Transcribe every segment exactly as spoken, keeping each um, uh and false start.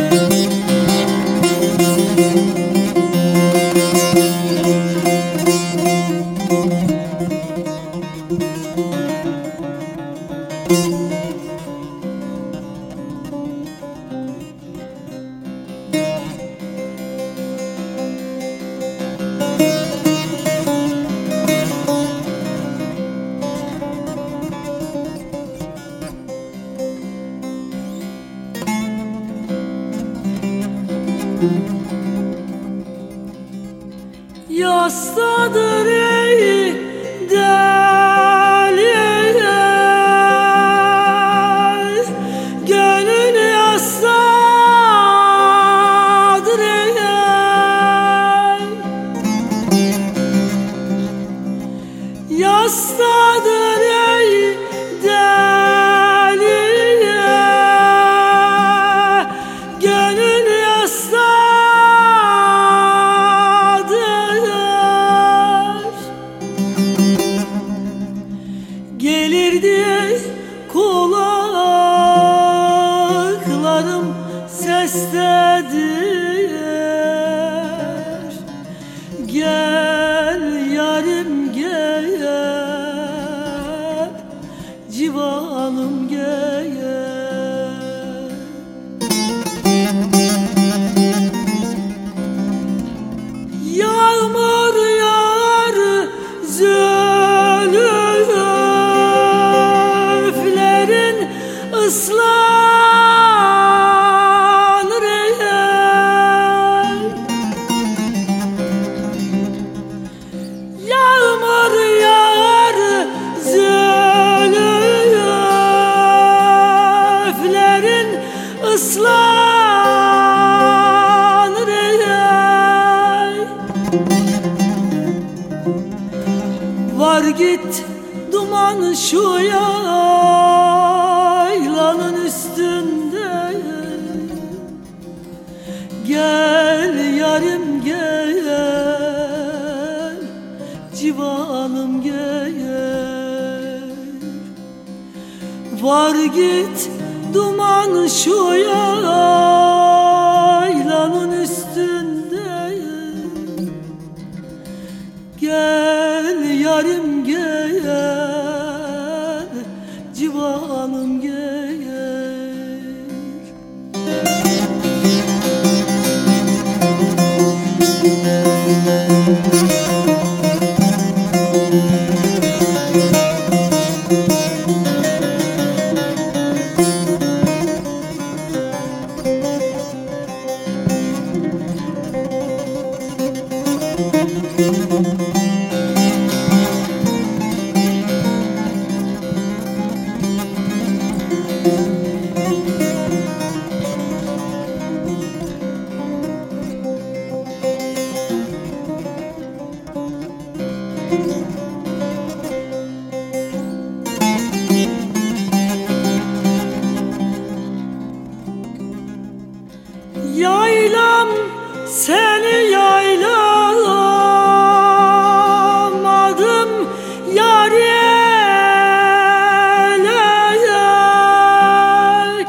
Yastadır ey deli, gönül yastadır ey, yastadır ey deli, gönül gelir diye kulaklarım sesledir. Gel yarim gel, civanım gel. Yağmur yağar zülüflerin ıslanır eğer. Yağmur yağar zülüflerin ıslanır eğer. Var git duman şu yaylanın üstünde, gel yarim gel, civanım gel. Var git duman şu yaylanın üstünde, gel yarim gel, civanım gel. Yaylam seni yaylamadım yar yelek.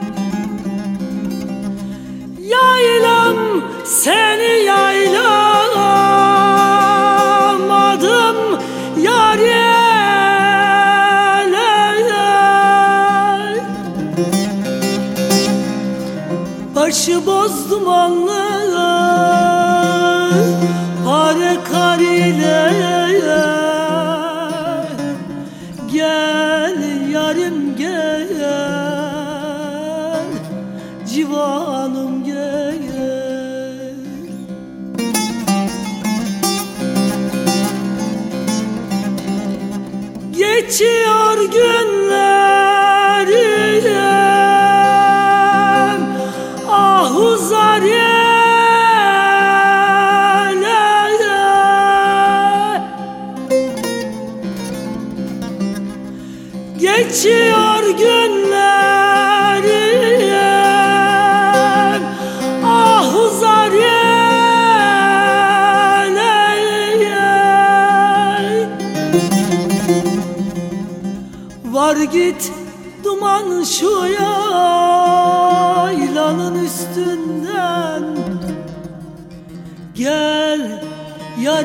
Yaylam seni yaylamadım yar yelek. Başıboz dumanlı pare kar ile, gel yarim gel, civanım gel. Geçiyor günlerim ahuzar yele, geçiyor günlerim ahuzar yele. Var git duman şu yaylanın üstünde,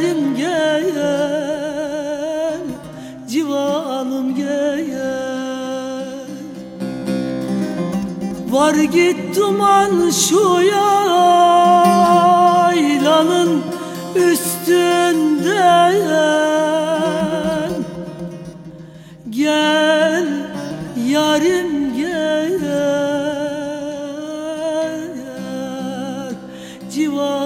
yarim gel, civanım gel. Var git duman şu yaylanın üstünden. Gel yarim gel, civan